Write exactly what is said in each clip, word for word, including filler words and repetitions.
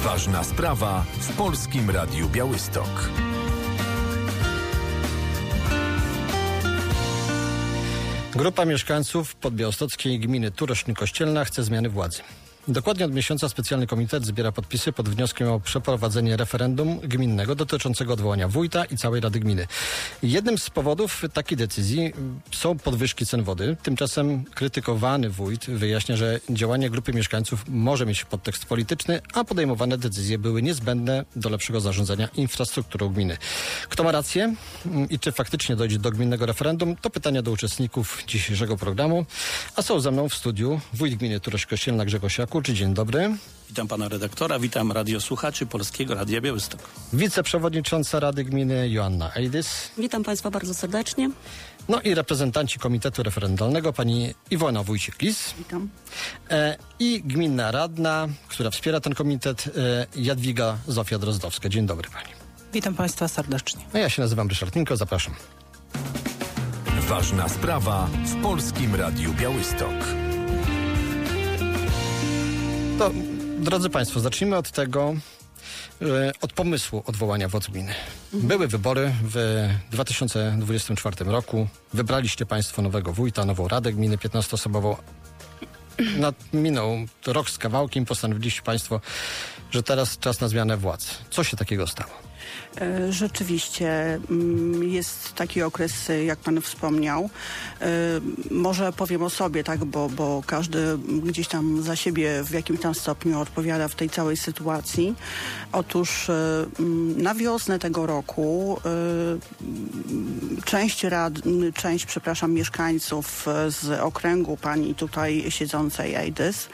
Ważna sprawa w Polskim Radiu Białystok. Grupa mieszkańców podbiałostockiej gminy Turośl-Kościelna chce zmiany władzy. Dokładnie od miesiąca specjalny komitet zbiera podpisy pod wnioskiem o przeprowadzenie referendum gminnego dotyczącego odwołania wójta i całej Rady Gminy. Jednym z powodów takiej decyzji są podwyżki cen wody. Tymczasem krytykowany wójt wyjaśnia, że działanie grupy mieszkańców może mieć podtekst polityczny, a podejmowane decyzje były niezbędne do lepszego zarządzania infrastrukturą gminy. Kto ma rację i czy faktycznie dojdzie do gminnego referendum, to pytania do uczestników dzisiejszego programu. A są ze mną w studiu wójt gminy Turośl-Kościelna Grzegorz Jakób. Dzień dobry. Witam pana redaktora, witam radiosłuchaczy Polskiego Radia Białystok. Wiceprzewodnicząca Rady Gminy Joanna Ejdys. Witam państwa bardzo serdecznie. No i reprezentanci Komitetu Referendalnego pani Iwona Wójcik-Lis. Witam. E, I gminna radna, która wspiera ten komitet, e, Jadwiga Zofia Drozdowska. Dzień dobry pani. Witam państwa serdecznie. No ja się nazywam Ryszard Minko, zapraszam. Ważna sprawa w Polskim Radiu Białystok. To, drodzy państwo, zacznijmy od tego, od pomysłu odwołania władz gminy. Mhm. Były wybory w dwa tysiące dwudziestym czwartym roku. Wybraliście państwo nowego wójta, nową radę gminy piętnastoosobową. Nad, minął rok z kawałkiem, postanowiliście państwo, że teraz czas na zmianę władz. Co się takiego stało? Rzeczywiście jest taki okres, jak pan wspomniał. Może powiem o sobie, tak, bo, bo każdy gdzieś tam za siebie w jakimś tam stopniu odpowiada w tej całej sytuacji. Otóż na wiosnę tego roku część rad, część, przepraszam, mieszkańców z okręgu pani tutaj siedzącej Ejdys,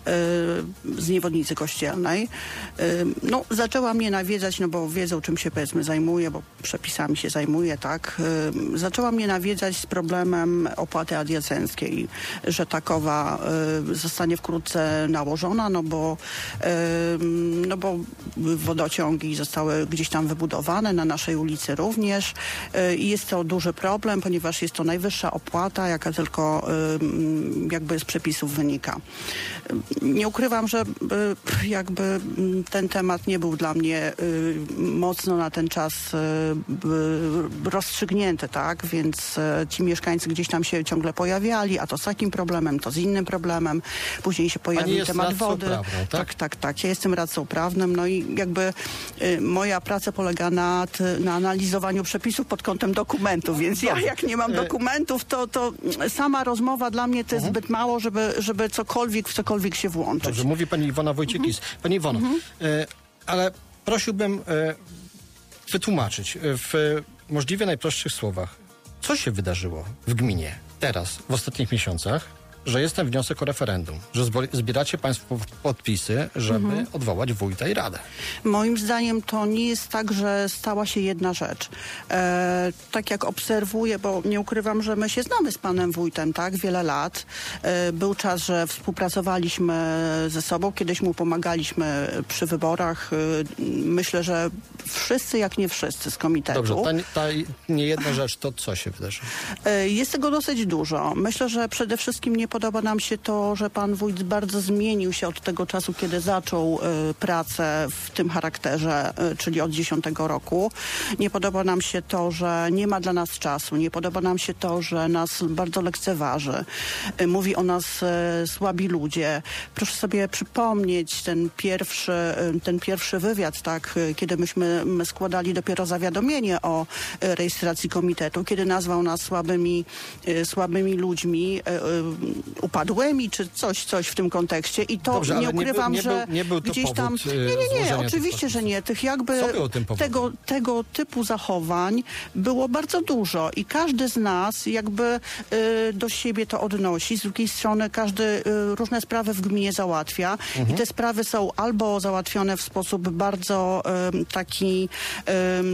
z Niewodnicy Kościelnej, no zaczęła mnie nawiedzać, no bo wiedzą, czym się powiedzmy zajmuje, bo przepisami się zajmuje, tak. Y, zaczęła mnie nawiedzać z problemem opłaty adiacenckiej, że takowa y, zostanie wkrótce nałożona, no bo, y, no bo wodociągi zostały gdzieś tam wybudowane, na naszej ulicy również y, i jest to duży problem, ponieważ jest to najwyższa opłata, jaka tylko y, jakby z przepisów wynika. Y, nie ukrywam, że y, jakby ten temat nie był dla mnie y, mocno na ten czas y, rozstrzygnięty, tak? Więc y, ci mieszkańcy gdzieś tam się ciągle pojawiali, a to z takim problemem, to z innym problemem. Później się pojawił temat wody. Prawną, tak? tak, tak, tak. Ja jestem radcą prawnym, no i jakby y, moja praca polega nad, na analizowaniu przepisów pod kątem dokumentów, więc ja jak nie mam dokumentów, to, to sama rozmowa dla mnie to jest uh-huh. zbyt mało, żeby, żeby cokolwiek w cokolwiek się włączyć. Dobrze, mówi pani Iwona Wójcik-Lis. Uh-huh. Pani Iwono, uh-huh. y, ale prosiłbym y, wytłumaczyć w możliwie najprostszych słowach, co się wydarzyło w gminie teraz, w ostatnich miesiącach, że jest ten wniosek o referendum, że zbieracie państwo podpisy, żeby mhm. odwołać wójta i radę. Moim zdaniem to nie jest tak, że stała się jedna rzecz. E, tak jak obserwuję, bo nie ukrywam, że my się znamy z panem wójtem, tak, wiele lat. E, był czas, że współpracowaliśmy ze sobą, kiedyś mu pomagaliśmy przy wyborach. E, myślę, że wszyscy, jak nie wszyscy z komitetu. Dobrze, ta, ta nie jedna rzecz, to co się wydarzy? E, jest tego dosyć dużo. Myślę, że przede wszystkim nie podoba nam się to, że pan wójt bardzo zmienił się od tego czasu, kiedy zaczął y, pracę w tym charakterze, y, czyli od dziesiątego roku. Nie podoba nam się to, że nie ma dla nas czasu. Nie podoba nam się to, że nas bardzo lekceważy. Y, mówi o nas y, słabi ludzie. Proszę sobie przypomnieć ten pierwszy, y, ten pierwszy wywiad, tak, y, kiedy myśmy my składali dopiero zawiadomienie o y, rejestracji komitetu, kiedy nazwał nas słabymi, y, słabymi ludźmi, y, y, upadłymi, czy coś, coś w tym kontekście. I to Dobrze, nie ukrywam, nie był, nie że był, nie był to gdzieś powód, tam... Nie, nie, nie, oczywiście, że nie. Tych jakby tego, tego typu zachowań było bardzo dużo i każdy z nas jakby y, do siebie to odnosi. Z drugiej strony każdy y, różne sprawy w gminie załatwia mhm. i te sprawy są albo załatwione w sposób bardzo y, taki y,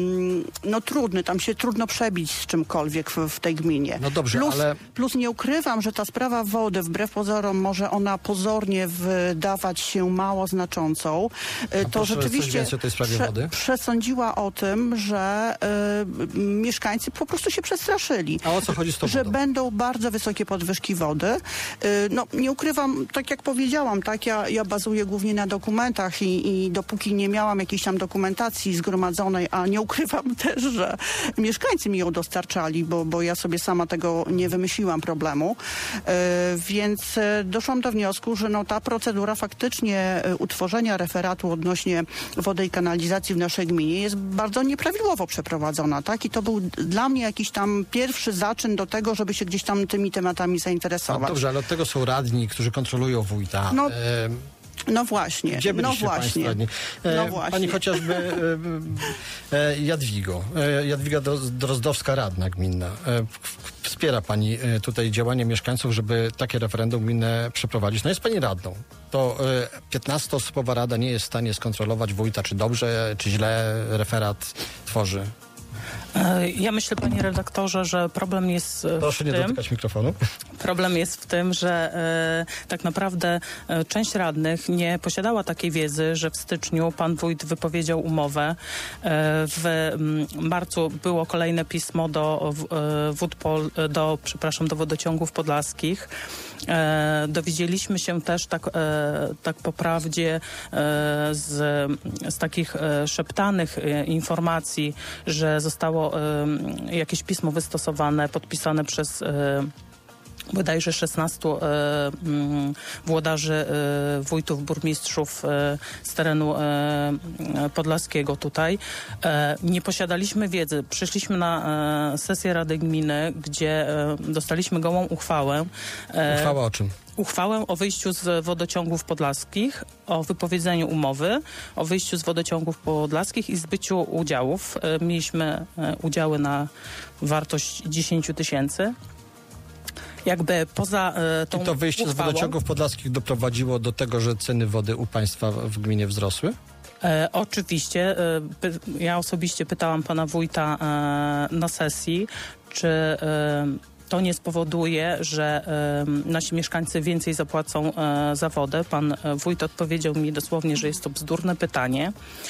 no trudny, tam się trudno przebić z czymkolwiek w, w tej gminie. No dobrze, plus, ale... plus nie ukrywam, że ta sprawa w wody, wbrew pozorom może ona pozornie wydawać się mało znaczącą, y, to rzeczywiście o tej sprawie prze, wody? przesądziła o tym, że y, mieszkańcy po prostu się przestraszyli. A o co chodzi z tą Że wodą? będą bardzo wysokie podwyżki wody. Y, no nie ukrywam, tak jak powiedziałam, tak, ja, ja bazuję głównie na dokumentach i, i dopóki nie miałam jakiejś tam dokumentacji zgromadzonej, a nie ukrywam też, że mieszkańcy mi ją dostarczali, bo, bo ja sobie sama tego nie wymyśliłam problemu, y, więc y, doszłam do wniosku, że no, ta procedura faktycznie y, utworzenia referatu odnośnie wody i kanalizacji w naszej gminie jest bardzo nieprawidłowo przeprowadzona, tak? I to był dla mnie jakiś tam pierwszy zaczyn do tego, żeby się gdzieś tam tymi tematami zainteresować. No dobrze, ale od tego są radni, którzy kontrolują wójta. No, E, No właśnie, Gdzie no byliście właśnie. Państwo radni? E, No właśnie. Pani chociażby e, e, Jadwigo, e, Jadwiga Drozdowska, radna gminna. E, wspiera Pani e, tutaj działania mieszkańców, żeby takie referendum gminne przeprowadzić. No jest Pani radną. To e, piętnastoosobowa rada nie jest w stanie skontrolować wójta, czy dobrze, czy źle referat tworzy. Ja myślę, panie redaktorze, że problem jest Proszę w nie tym, dotykać mikrofonu. problem jest w tym, że e, tak naprawdę e, część radnych nie posiadała takiej wiedzy, że w styczniu pan wójt wypowiedział umowę. E, w m, marcu było kolejne pismo do e, wód pol, do, przepraszam, do wodociągów podlaskich. E, dowiedzieliśmy się też tak, e, tak po prawdzie e, z, z takich e, szeptanych e, informacji, że zostało e, jakieś pismo wystosowane, podpisane przez e, bodajże szesnastu e, m, włodarzy, e, wójtów, burmistrzów e, z terenu e, podlaskiego tutaj. E, nie posiadaliśmy wiedzy. Przyszliśmy na e, sesję Rady Gminy, gdzie e, dostaliśmy gołą uchwałę. E, Uchwała o czym? Uchwałę o wyjściu z wodociągów podlaskich, o wypowiedzeniu umowy, o wyjściu z wodociągów podlaskich i zbyciu udziałów. E, mieliśmy e, udziały na wartość dziesięć tysięcy. Jakby poza e, tą I to wyjście uchwałą, z wodociągów podlaskich doprowadziło do tego, że ceny wody u Państwa w gminie wzrosły? E, oczywiście. E, py, ja osobiście pytałam pana wójta e, na sesji, czy e, to nie spowoduje, że e, nasi mieszkańcy więcej zapłacą e, za wodę. Pan e, wójt odpowiedział mi dosłownie, że jest to bzdurne pytanie,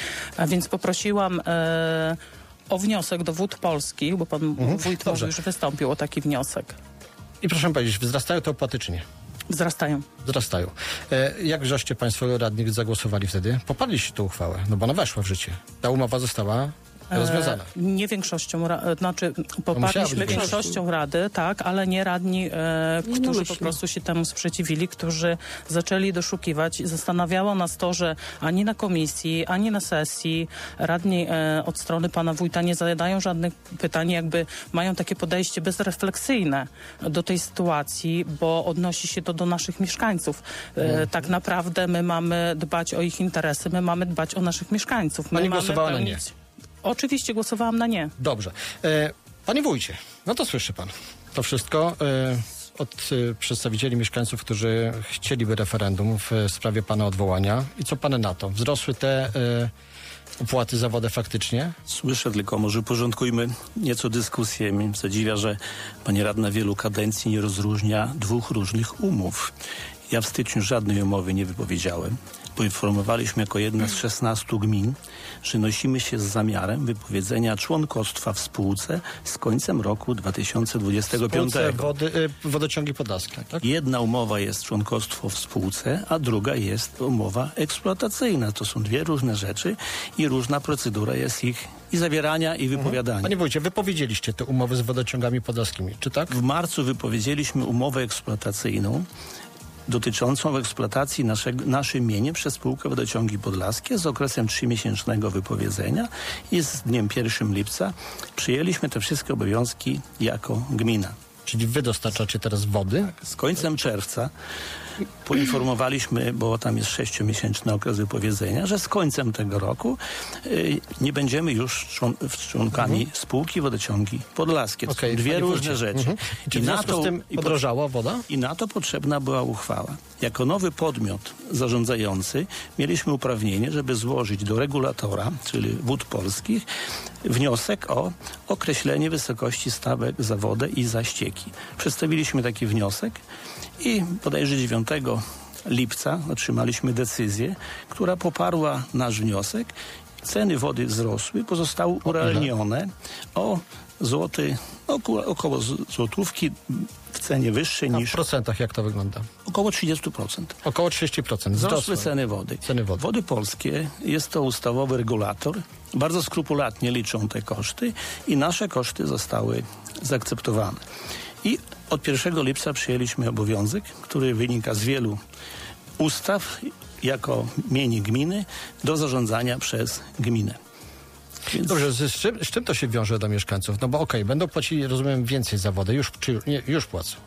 a więc poprosiłam e, o wniosek do Wód Polskich, bo pan Mhm. wójt Dobrze. już wystąpił o taki wniosek. I proszę powiedzieć, wzrastają te opłaty czy nie? Wzrastają. Wzrastają. E, jak żeście Państwo radni zagłosowali wtedy? Poparliście tę uchwałę, no bo ona weszła w życie. Ta umowa została rozwiązana. E, nie większością, ra, znaczy musiała poparliśmy być większością Rady, tak, ale nie radni, e, którzy po Jednomyślnie. prostu się temu sprzeciwili, którzy zaczęli doszukiwać. Zastanawiało nas to, że ani na komisji, ani na sesji radni e, od strony pana wójta nie zadają żadnych pytań, jakby mają takie podejście bezrefleksyjne do tej sytuacji, bo odnosi się to do naszych mieszkańców. E, tak naprawdę my mamy dbać o ich interesy, my mamy dbać o naszych mieszkańców. My Pani mamy głosowała na pełnić- Oczywiście głosowałam na nie. Dobrze. E, panie wójcie, no to słyszy Pan to wszystko e, od e, przedstawicieli mieszkańców, którzy chcieliby referendum w e, sprawie Pana odwołania. I co Pan na to? Wzrosły te e, opłaty za wodę faktycznie? Słyszę, tylko może porządkujmy nieco dyskusję. Mnie zadziwia, że pani radna wielu kadencji nie rozróżnia dwóch różnych umów. Ja w styczniu żadnej umowy nie wypowiedziałem. Poinformowaliśmy jako jedna z szesnastu gmin, że nosimy się z zamiarem wypowiedzenia członkostwa w spółce z końcem roku dwa tysiące dwudziestego piątego. Spółce Wody, e, wodociągi podlaskie, tak? Jedna umowa jest członkostwo w spółce, a druga jest umowa eksploatacyjna. To są dwie różne rzeczy i różna procedura jest ich i zawierania, i wypowiadania. Panie wójcie, wypowiedzieliście te umowy z wodociągami podlaskimi, czy tak? W marcu wypowiedzieliśmy umowę eksploatacyjną dotyczącą eksploatacji naszego, naszym mieniem przez spółkę Wodociągi Podlaskie z okresem trzymiesięcznego wypowiedzenia i z dniem pierwszego lipca przyjęliśmy te wszystkie obowiązki jako gmina. Czyli wy dostarczacie teraz wody? Z końcem czerwca poinformowaliśmy, bo tam jest sześciomiesięczny okres wypowiedzenia, że z końcem tego roku y, nie będziemy już człon członkami Mhm. spółki Wodociągi Podlaskie. To Okej, są dwie panie różne wójcie. rzeczy. Mhm. I czy w związku z tym i po- podrożała woda? I na to potrzebna była uchwała. Jako nowy podmiot zarządzający mieliśmy uprawnienie, żeby złożyć do regulatora, czyli Wód Polskich, wniosek o określenie wysokości stawek za wodę i za ścieki. Przedstawiliśmy taki wniosek I bodajże dziewiątego lipca otrzymaliśmy decyzję, która poparła nasz wniosek. Ceny wody wzrosły, pozostały urealnione o złoty, około, około złotówki w cenie wyższej A niż... w procentach jak to wygląda? Około trzydzieści procent. Około trzydzieści procent. Wzrosły ceny wody. Ceny wody. Wody Polskie jest to ustawowy regulator. Bardzo skrupulatnie liczą te koszty i nasze koszty zostały zaakceptowane. I od pierwszego lipca przyjęliśmy obowiązek, który wynika z wielu ustaw jako mienie gminy do zarządzania przez gminę. Więc... Dobrze, z, z, czym, z czym to się wiąże dla mieszkańców? No bo okej, okay, będą płacili, rozumiem, więcej za wodę, już, czy, nie, już płacą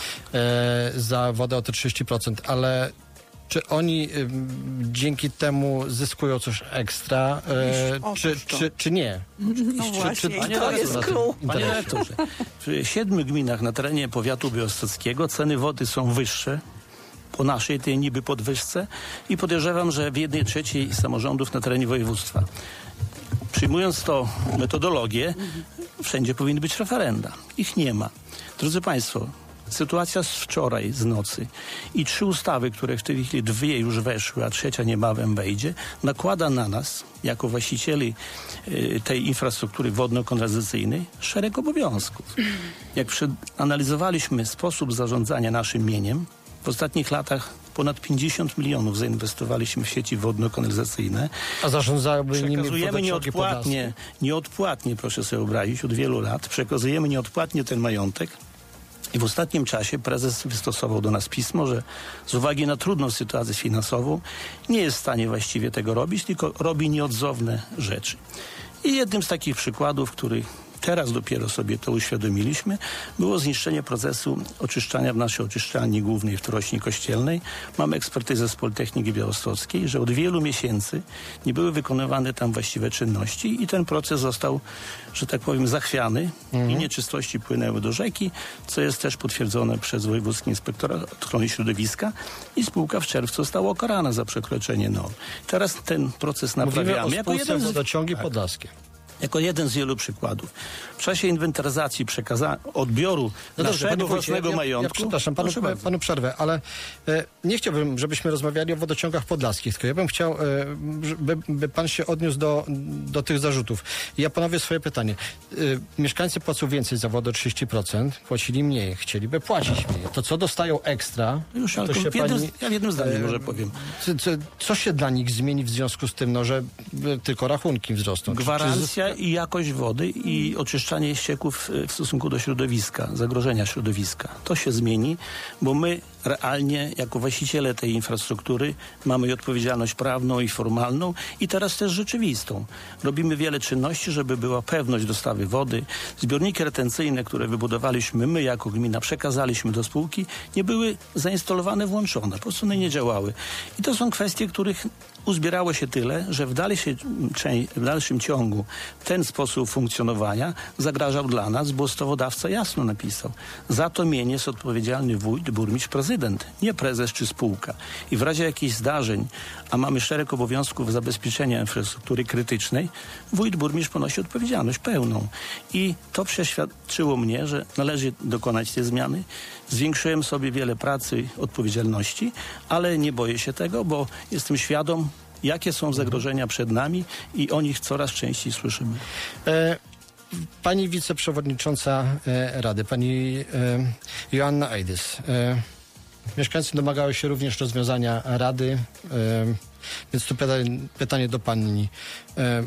e, za wodę o te trzydzieści procent, ale czy oni y, dzięki temu zyskują coś ekstra, e, czy, czy, czy nie? No właśnie, czy, czy, to jest clue. Panie rektorze, w siedmiu gminach na terenie powiatu białostockiego ceny wody są wyższe po naszej tej niby podwyżce i podejrzewam, że w jednej trzeciej samorządów na terenie województwa. Przyjmując to metodologię, wszędzie powinny być referenda. Ich nie ma. Drodzy Państwo, sytuacja z wczoraj, z nocy i trzy ustawy, które w tej chwili dwie już weszły, a trzecia niebawem wejdzie, nakłada na nas, jako właścicieli y, tej infrastruktury wodno-kanalizacyjnej, szereg obowiązków. Jak przeanalizowaliśmy sposób zarządzania naszym mieniem, w ostatnich latach ponad pięćdziesiąt milionów zainwestowaliśmy w sieci wodno-kanalizacyjne. A zarządzałyby nimi Przekazujemy nieodpłatnie, nieodpłatnie, proszę sobie wyobrazić, od wielu lat, przekazujemy nieodpłatnie ten majątek. I w ostatnim czasie prezes wystosował do nas pismo, że z uwagi na trudną sytuację finansową nie jest w stanie właściwie tego robić, tylko robi nieodzowne rzeczy. I jednym z takich przykładów, który teraz dopiero sobie to uświadomiliśmy, było zniszczenie procesu oczyszczania w naszej oczyszczalni głównej w Turośni Kościelnej. Mamy ekspertyzę z Politechniki Białostockiej, że od wielu miesięcy nie były wykonywane tam właściwe czynności i ten proces został, że tak powiem, zachwiany mhm. i nieczystości płynęły do rzeki, co jest też potwierdzone przez Wojewódzki Inspektorat Ochrony Środowiska i spółka w czerwcu została ukarana za przekroczenie norm. Teraz ten proces naprawiamy. Mówimy o jako jeden z... wodociągi podlaskie. Jako jeden z wielu przykładów. W czasie inwentaryzacji przekazania, odbioru no naszego dobrze, własnego ja, ja, majątku... Ja przepraszam, panu, panu przerwę, ale e, nie chciałbym, żebyśmy rozmawiali o wodociągach podlaskich, tylko ja bym chciał, e, by, by pan się odniósł do, do tych zarzutów. Ja ponowię swoje pytanie. E, mieszkańcy płacą więcej za wodę, trzydzieści procent, płacili mniej, chcieliby płacić mniej. To co dostają ekstra... Już, to się w jednym, pani, ja w jednym zdaniu e, może powiem. Co, co, co się dla nich zmieni w związku z tym, no, że e, tylko rachunki wzrosną? Gwarancja i jakość wody i oczyszczanie ścieków w stosunku do środowiska, zagrożenia środowiska. To się zmieni, bo my realnie jako właściciele tej infrastruktury mamy i odpowiedzialność prawną i formalną i teraz też rzeczywistą. Robimy wiele czynności, żeby była pewność dostawy wody. Zbiorniki retencyjne, które wybudowaliśmy my jako gmina, przekazaliśmy do spółki, nie były zainstalowane, włączone. Po prostu one nie działały. I to są kwestie, których uzbierało się tyle, że w dalszym, w dalszym ciągu ten sposób funkcjonowania zagrażał dla nas, bo ustawodawca jasno napisał. Za to mienie jest odpowiedzialny wójt, burmistrz, prezydent, nie prezes czy spółka. I w razie jakichś zdarzeń, a mamy szereg obowiązków zabezpieczenia infrastruktury krytycznej, wójt, burmistrz ponosi odpowiedzialność pełną. I to przeświadczyło mnie, że należy dokonać tej zmiany. Zwiększyłem sobie wiele pracy, odpowiedzialności, ale nie boję się tego, bo jestem świadom, jakie są zagrożenia przed nami i o nich coraz częściej słyszymy. E, pani wiceprzewodnicząca e, Rady, pani e, Joanna Ejdys. E, mieszkańcy domagały się również rozwiązania Rady, e, więc tu pytanie, pytanie do pani. E,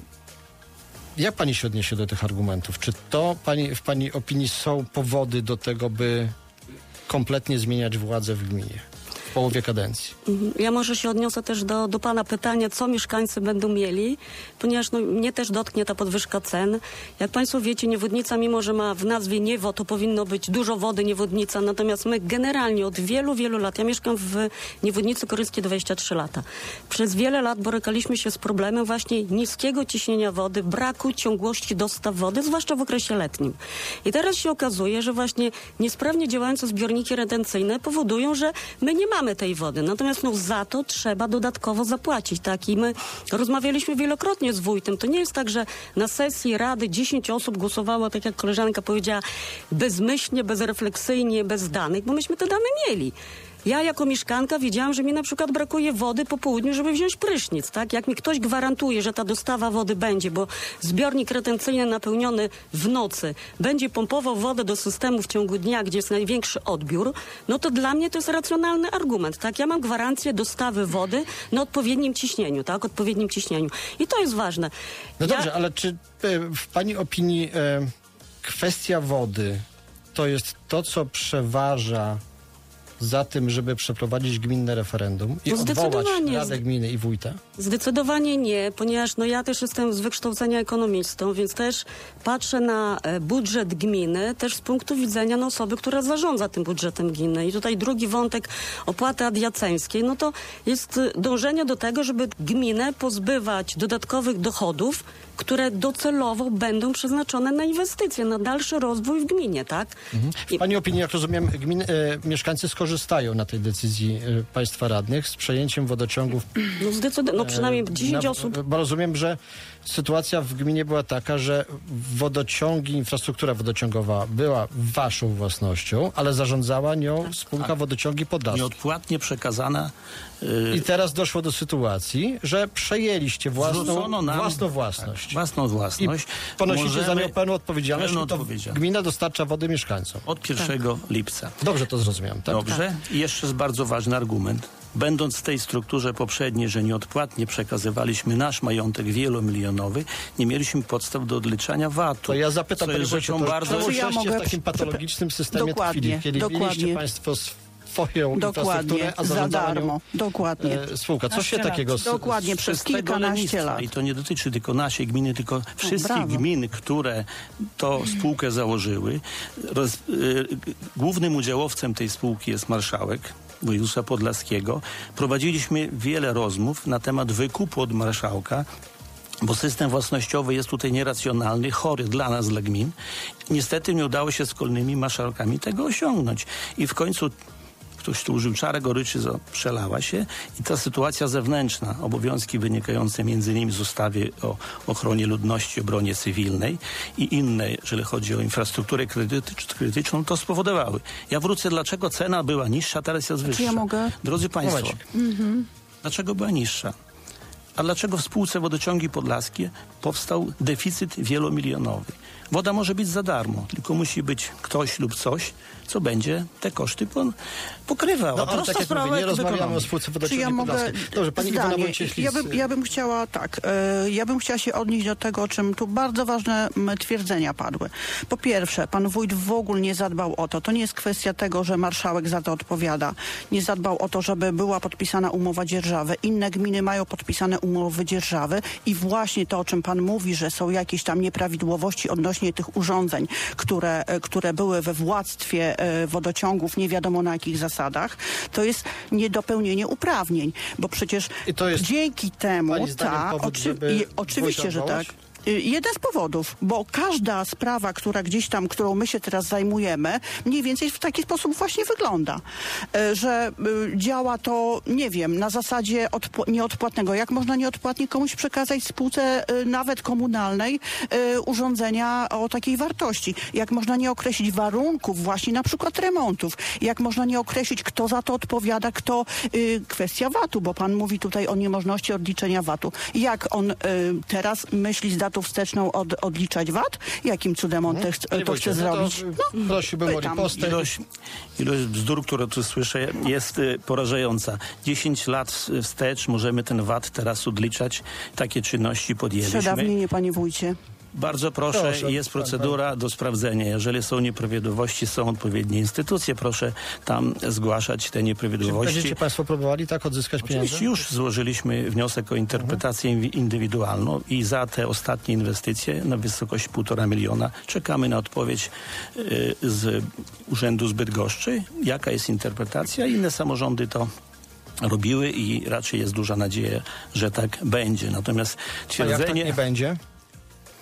jak pani się odniesie do tych argumentów? Czy to pani, w pani opinii są powody do tego, by kompletnie zmieniać władzę w gminie w połowie kadencji? Ja może się odniosę też do, do pana pytania, co mieszkańcy będą mieli, ponieważ no, mnie też dotknie ta podwyżka cen. Jak państwo wiecie, niewodnica, mimo że ma w nazwie Niewo, to powinno być dużo wody, niewodnica, natomiast my generalnie od wielu, wielu lat, ja mieszkam w Niewodnicy Koryskiej dwadzieścia trzy lata. Przez wiele lat borykaliśmy się z problemem właśnie niskiego ciśnienia wody, braku ciągłości dostaw wody, zwłaszcza w okresie letnim. I teraz się okazuje, że właśnie niesprawnie działające zbiorniki retencyjne powodują, że my nie mamy mamy tej wody. Natomiast no, za to trzeba dodatkowo zapłacić. Tak? I my rozmawialiśmy wielokrotnie z wójtem. To nie jest tak, że na sesji Rady dziesięć osób głosowało, tak jak koleżanka powiedziała, bezmyślnie, bezrefleksyjnie, bez danych, bo myśmy te dane mieli. Ja jako mieszkanka wiedziałam, że mi na przykład brakuje wody po południu, żeby wziąć prysznic, tak? Jak mi ktoś gwarantuje, że ta dostawa wody będzie, bo zbiornik retencyjny napełniony w nocy będzie pompował wodę do systemu w ciągu dnia, gdzie jest największy odbiór, no to dla mnie to jest racjonalny argument, tak? Ja mam gwarancję dostawy wody na odpowiednim ciśnieniu, tak? Odpowiednim ciśnieniu. I to jest ważne. No ja... dobrze, ale czy e, w pani opinii e, kwestia wody to jest to, co przeważa za tym, żeby przeprowadzić gminne referendum i No odwołać zdecydowanie. Radę Gminy i wójta? Zdecydowanie nie, ponieważ no ja też jestem z wykształcenia ekonomistą, więc też patrzę na e, budżet gminy też z punktu widzenia no, osoby, która zarządza tym budżetem gminy. I tutaj drugi wątek opłaty adiacenckiej, no to jest e, dążenie do tego, żeby gminę pozbywać dodatkowych dochodów, które docelowo będą przeznaczone na inwestycje, na dalszy rozwój w gminie, tak? Mhm. W pani opinii, jak rozumiem, gmin, e, mieszkańcy skorzystają na tej decyzji e, państwa radnych z przejęciem wodociągów. No zdecydowanie, no przynajmniej dziesięć na, osób. Bo rozumiem, że sytuacja w gminie była taka, że wodociągi, infrastruktura wodociągowa była waszą własnością, ale zarządzała nią spółka Tak. Wodociągi Podlaskie. Nieodpłatnie przekazana. I teraz doszło do sytuacji, że przejęliście własną, Zwrócono nam- własną własność. Tak, własną I własność. ponosicie za Możemy- nią pełną odpowiedzialność, pełną i to odpowiedzialność. gmina dostarcza wody mieszkańcom. Od pierwszego lipca. Dobrze to zrozumiałem, tak? Dobrze. I jeszcze jest bardzo ważny argument. Będąc w tej strukturze poprzedniej, że nieodpłatnie przekazywaliśmy nasz majątek wielomilionowy, nie mieliśmy podstaw do odliczania VAT-u. To ja zapytam, co panie jest wójcie, rzeczą to bardzo... czemu Czy ja żeście mogę w takim przy- patologicznym systemie Dokładnie, tkwili, kiedy mieliście dokładnie. państwo swoją Dokładnie, infrastrukturę, a za zarządzała nią, darmo. Dokładnie. e, spółka. Co się takiego... s- Dokładnie, przez Przez tego kilkanaście lenistwa. lat. I to nie dotyczy tylko naszej gminy, tylko wszystkich brawo. gmin, które tą spółkę założyły. Roz, y, głównym udziałowcem tej spółki jest marszałek województwa podlaskiego. Prowadziliśmy wiele rozmów na temat wykupu od marszałka, bo system własnościowy jest tutaj nieracjonalny, chory dla nas, dla gmin. Niestety nie udało się z szkolnymi marszałkami tego osiągnąć. I w końcu ktoś tu użył czarę goryczy, za- przelała się i ta sytuacja zewnętrzna, obowiązki wynikające między innymi z ustawy o ochronie ludności, obronie cywilnej i inne, jeżeli chodzi o infrastrukturę krytycz- krytyczną, to spowodowały. Ja wrócę, dlaczego cena była niższa, teraz jest wyższa. ja mogę? Drodzy Państwo, Momencik. dlaczego była niższa? A dlaczego w spółce Wodociągi Podlaskie powstał deficyt wielomilionowy? Woda może być za darmo, tylko musi być ktoś lub coś, co będzie te koszty pon- pokrywał. No, A ale prosta tak jak sprawa mówię, nie jak w rozmawiamy o ekonomii. spółce Czy Wodociągi ja mogę Podlaskie. Dobrze, pani Iwona zdanie? Wojcieślis. Ja bym, ja bym chciała tak, e, ja bym chciała się odnieść do tego, o czym tu bardzo ważne m, twierdzenia padły. Po pierwsze, pan wójt w ogóle nie zadbał o to. To nie jest kwestia tego, że marszałek za to odpowiada. Nie zadbał o to, żeby była podpisana umowa dzierżawy. Inne gminy mają podpisane umowy dzierżawy i właśnie to, o czym pan mówi, że są jakieś tam nieprawidłowości odnośnie tych urządzeń, które, e, które były we władztwie e, wodociągów, nie wiadomo na jakich zasadach, to jest niedopełnienie uprawnień, bo przecież I to jest dzięki temu, pani zdaniem tak, powód, oczy- żeby i, oczywiście, wójta że odwołać? tak. Y, Jeden z powodów, bo każda sprawa, która gdzieś tam, którą my się teraz zajmujemy, mniej więcej w taki sposób właśnie wygląda. Y, Że y, działa to, nie wiem, na zasadzie odpł- nieodpłatnego. Jak można nieodpłatnie komuś przekazać spółce y, nawet komunalnej y, urządzenia o takiej wartości? Jak można nie określić warunków właśnie na przykład remontów? Jak można nie określić, kto za to odpowiada, kto... Y, kwestia vatu, bo pan mówi tutaj o niemożności odliczenia vatu. Jak on y, teraz myśli z datą wsteczną od, odliczać V A T? Jakim cudem on te, ch- Panie to wójcie, chce no zrobić? to, y, prosiłbym o pytam. ripostę. Ilość, ilość bzdur, które tu słyszę, jest y, porażająca. dziesięć lat w- wstecz możemy ten V A T teraz odliczać. Takie czynności podjęliśmy. Przedawnienie, panie wójcie. Bardzo proszę, Proszę, jest pan- procedura do sprawdzenia. Jeżeli są nieprawidłowości, są odpowiednie instytucje, proszę tam zgłaszać te nieprawidłowości. Będziecie państwo próbowali tak odzyskać pieniądze? Oczywiście już złożyliśmy wniosek o interpretację indywidualną i za te ostatnie inwestycje na wysokość półtora miliona czekamy na odpowiedź y, z Urzędu z Bydgoszczy, jaka jest interpretacja. Inne samorządy to robiły i raczej jest duża nadzieja, że tak będzie. Natomiast A jak tak twierdzenie... nie będzie?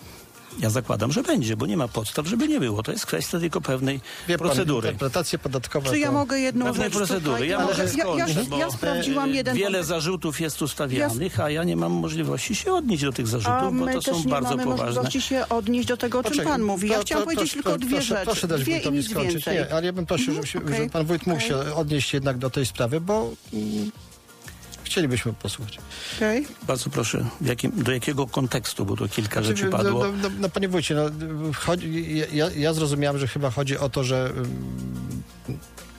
Ja zakładam, że będzie, bo nie ma podstaw, żeby nie było. To jest kwestia tylko pewnej Wie pan, procedury. interpretacje podatkowe... Czy ja to... mogę jedną Pewnej rzecz procedury. tutaj? Ja No, mogę ja, ja, skończyć, ja, bo ja sprawdziłam jeden wiele wątek. zarzutów jest ustawianych, a ja nie mam możliwości się odnieść do tych A zarzutów, bo my to też są nie bardzo mamy poważne. możliwości się odnieść do tego, o czym Poczekaj, pan mówi. Ja to- chciałam to- powiedzieć proszę- tylko dwie proszę, rzeczy. Proszę dać Dwie i wójtowi nic skończyć. więcej. Nie, ale ja bym prosił, żeby, się, okej, żeby pan wójt mógł okej. się odnieść jednak do tej sprawy, bo mm, chcielibyśmy posłuchać. Okej. Bardzo proszę, w jakim, do jakiego kontekstu, bo to kilka rzeczy Znaczy, padło. No, no, no, panie wójcie, no, chodzi, ja, ja zrozumiałem, że chyba chodzi o to, że mm,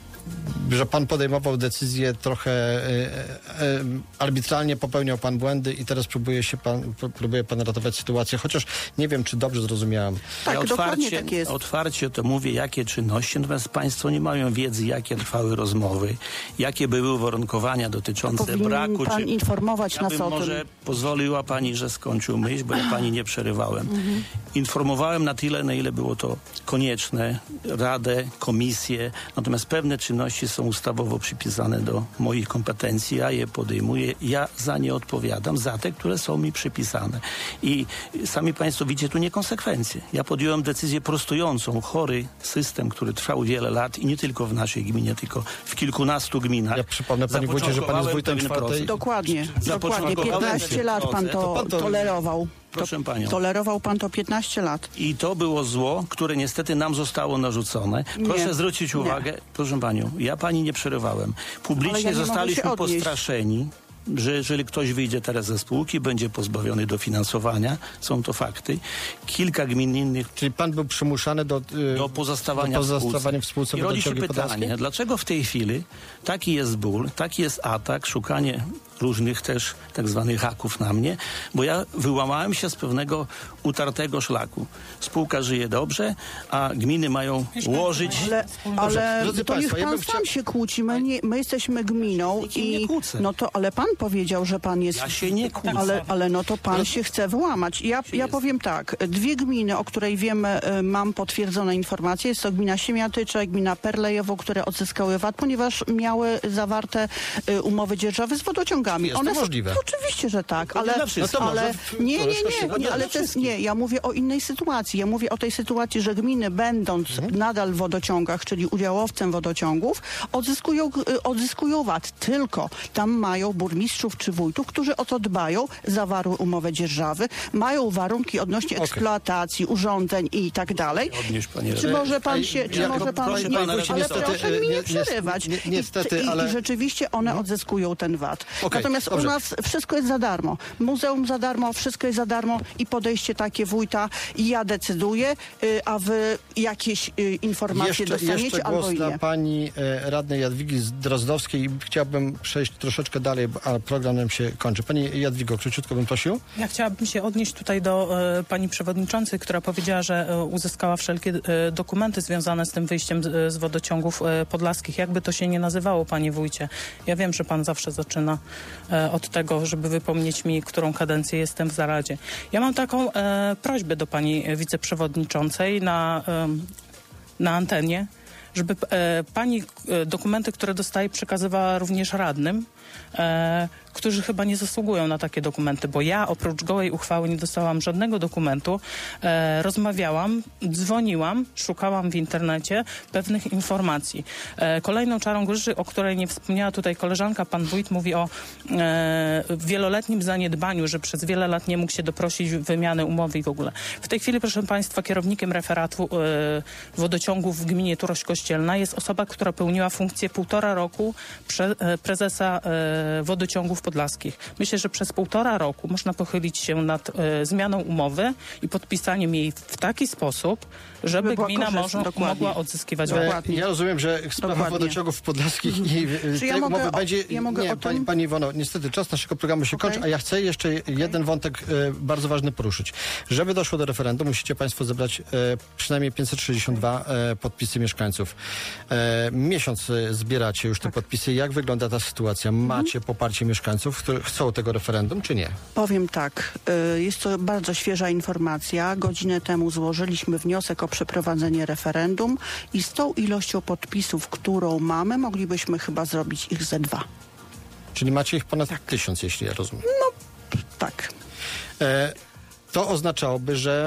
że pan podejmował decyzję trochę e, e, arbitralnie, popełniał pan błędy i teraz próbuje się pan, próbuje pan ratować sytuację, chociaż nie wiem, czy dobrze zrozumiałem. Tak, ja dokładnie otwarcie, tak jest. otwarcie to mówię, jakie czynności, natomiast państwo nie mają wiedzy, jakie trwały rozmowy, jakie były uwarunkowania dotyczące Powinien braku. pan czy... informować ja nas bym o może tym. pozwoliła pani, że skończył myśl, bo ja pani nie przerywałem. Mhm. Informowałem na tyle, na ile było to konieczne, Radę, Komisję, natomiast pewne czynności są ustawowo przypisane do moich kompetencji, ja je podejmuję, ja za nie odpowiadam, za te, które są mi przypisane. I sami państwo widzicie tu niekonsekwencje. Ja podjąłem decyzję prostującą chory system, który trwał wiele lat i nie tylko w naszej gminie, tylko w kilkunastu gminach. Ja przypomnę, panie wójcie, że pan jest wójtem pewien czwartej. proces. Dokładnie, dokładnie. Zapoczątkowałem piętnaście ten lat pan proces. to, To pan to- tolerował. Proszę to, panią. Tolerował pan to piętnaście lat. I to było zło, które niestety nam zostało narzucone. Proszę Nie. zwrócić Nie. uwagę, proszę panią, ja pani nie przerywałem. Ale Publicznie ja nie mogę zostaliśmy się odnieść. postraszeni, że jeżeli ktoś wyjdzie teraz ze spółki, będzie pozbawiony dofinansowania. Są to fakty. Kilka gmin innych Czyli pan był przymuszany do, y, do pozostawania, do pozostawania w w spółce spółce. I rodzi się Wodociągi pytanie, Podlaskie? dlaczego w tej chwili taki jest ból, taki jest atak, szukanie różnych też tak zwanych haków na mnie, bo ja wyłamałem się z pewnego utartego szlaku. Spółka żyje dobrze, a gminy mają łożyć... Ale, ale drodzy to państwo, niech ja pan bym sam chciał- się kłóci. My, nie, my jesteśmy gminą nikim nie i kłócę. no to, ale pan powiedział, że pan jest... Ja się nie kłócę. Ale, ale no to pan się chce wyłamać. Ja, ja powiem tak, dwie gminy, o której wiemy, y, mam potwierdzone informacje, jest to gmina Siemiatyczek, gmina Perlejewo, które odzyskały V A T, ponieważ miały zawarte y, umowy dzierżawy z wodociągami. Jest to One są- możliwe. Oczywiście, że tak, nie ale, dla wszystkich. No to może ale w- nie, nie, proszę nie, się- nie, nie ale dla to jest, wszystkich. nie, ja mówię o innej sytuacji. Ja mówię o tej sytuacji, że gminy będąc nadal w wodociągach, czyli udziałowcem wodociągów, odzyskują, y, odzyskują V A T. Tylko tam mają burmistrzów czy wójtów, którzy o to dbają, zawarły umowę dzierżawy, mają warunki odnośnie Okej. eksploatacji, urządzeń i tak dalej. Odnieś, panie Czy redaktor. może pan Ej, się, czy ja- może pan, proszę nie, pana, ale niestety, proszę mi nie- nie nie- przerywać. nie- niestety, I, i, ale- I rzeczywiście one odzyskują ten V A T. Okej, Natomiast dobrze. u nas wszystko jest za darmo. Muzeum za darmo, wszystko jest za darmo i podejście takie wójta, ja decyduję, y, a wy jakieś y, informacje Jeszcze, dostaniecie jeszcze albo głos i dla nie. pani e, radnej Jadwigi Drozdowskiej. Chciałbym przejść troszeczkę dalej, bo- a program nam się kończy. Pani Jadwigo, króciutko bym prosił. Ja chciałabym się odnieść tutaj do e, pani przewodniczącej, która powiedziała, że e, uzyskała wszelkie e, dokumenty związane z tym wyjściem z, z wodociągów e, podlaskich. Jakby to się nie nazywało, panie wójcie. Ja wiem, że pan zawsze zaczyna e, od tego, żeby wypomnieć mi, którą kadencję jestem w zaradzie. Ja mam taką e, prośbę do pani wiceprzewodniczącej na, e, na antenie, żeby e, pani e, dokumenty, które dostaje, przekazywała również radnym, e, którzy chyba nie zasługują na takie dokumenty, bo ja oprócz gołej uchwały nie dostałam żadnego dokumentu. E, rozmawiałam, dzwoniłam, szukałam w internecie pewnych informacji. E, kolejną czarą góry, o której nie wspomniała tutaj koleżanka, pan wójt mówi o e, wieloletnim zaniedbaniu, że przez wiele lat nie mógł się doprosić wymiany umowy i w ogóle. W tej chwili, proszę państwa, kierownikiem referatu e, wodociągów w gminie Turośl Kościelna jest osoba, która pełniła funkcję półtora roku prze, e, prezesa e, wodociągów podlaskich. Myślę, że przez półtora roku można pochylić się nad e, zmianą umowy i podpisaniem jej w taki sposób, żeby była gmina korzystna, może, dokładnie. mogła odzyskiwać E, dokładnie. Ja rozumiem, że sprawa Dokładnie. wodociągów podlaskich i e, Czy ja tej mogę umowy o- będzie... ja mogę nie, o pani, tym? pani Iwono, niestety czas naszego programu się Okej. kończy, a ja chcę jeszcze jeden wątek e, bardzo ważny poruszyć. Żeby doszło do referendum, musicie państwo zebrać e, przynajmniej pięćset sześćdziesiąt dwa e, podpisy mieszkańców. E, miesiąc e, zbieracie już te Tak. podpisy. Jak wygląda ta sytuacja? Mhm. Macie poparcie mieszkańców, którzy chcą tego referendum, czy nie? Powiem tak, y, jest to bardzo świeża informacja. Godzinę temu złożyliśmy wniosek o przeprowadzenie referendum i z tą ilością podpisów, którą mamy, moglibyśmy chyba zrobić ich ze dwa. Czyli macie ich ponad tysiąc, jeśli ja rozumiem. Tak. E, to oznaczałoby, że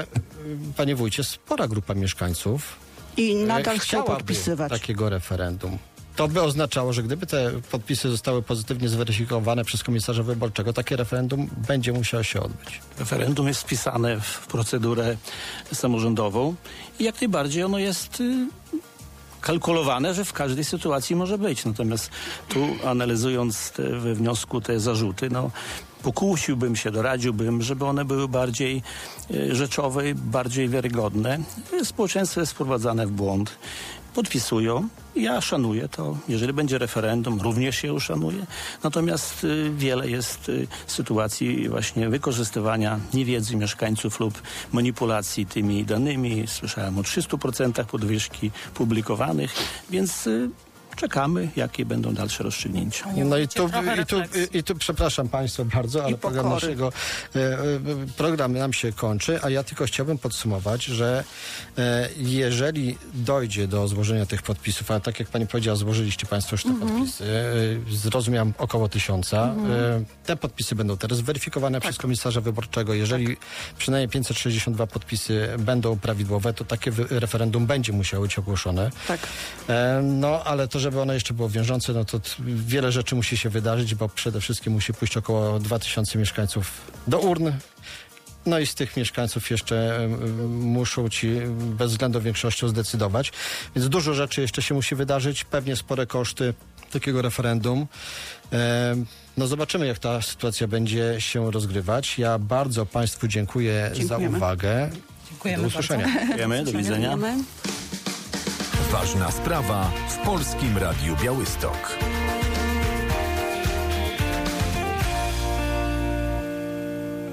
panie wójcie, spora grupa mieszkańców I nadal chcą chciałaby podpisywać. takiego referendum. To by oznaczało, że gdyby te podpisy zostały pozytywnie zweryfikowane przez komisarza wyborczego, takie referendum będzie musiało się odbyć. Referendum jest wpisane w procedurę samorządową i jak najbardziej ono jest y, kalkulowane, że w każdej sytuacji może być. Natomiast tu analizując te, we wniosku te zarzuty, no pokusiłbym się, doradziłbym, żeby one były bardziej y, rzeczowe, bardziej wiarygodne. Społeczeństwo jest wprowadzane w błąd. Podpisują. Ja szanuję to. Jeżeli będzie referendum, również się uszanuję. Natomiast y, wiele jest y, sytuacji właśnie wykorzystywania niewiedzy mieszkańców lub manipulacji tymi danymi. Słyszałem o trzystu procentach podwyżki publikowanych, więc y, czekamy, jakie będą dalsze rozstrzygnięcia. No i tu, trochę i, tu, i, i tu przepraszam Państwa bardzo, ale program pokory. naszego e, e, program nam się kończy, a ja tylko chciałbym podsumować, że e, jeżeli dojdzie do złożenia tych podpisów, a tak jak Pani powiedziała, złożyliście Państwo już te Mhm. podpisy, e, zrozumiałam około tysiąca. Mhm. E, te podpisy będą teraz weryfikowane Tak. przez komisarza wyborczego. Jeżeli przynajmniej pięćset sześćdziesiąt dwa podpisy będą prawidłowe, to takie wy- referendum będzie musiało być ogłoszone. Tak. E, no, ale to, żeby ono jeszcze było wiążące, no to t- wiele rzeczy musi się wydarzyć, bo przede wszystkim musi pójść około dwa tysiące mieszkańców do urn. No i z tych mieszkańców jeszcze e, muszą ci bezwzględną większością zdecydować. Więc dużo rzeczy jeszcze się musi wydarzyć. Pewnie spore koszty takiego referendum. E, no zobaczymy, jak ta sytuacja będzie się rozgrywać. Ja bardzo Państwu dziękuję Dziękujemy. za uwagę. Dziękujemy Do bardzo. usłyszenia. Dziękujemy, do widzenia. Dziękujemy. Ważna sprawa w Polskim Radiu Białystok.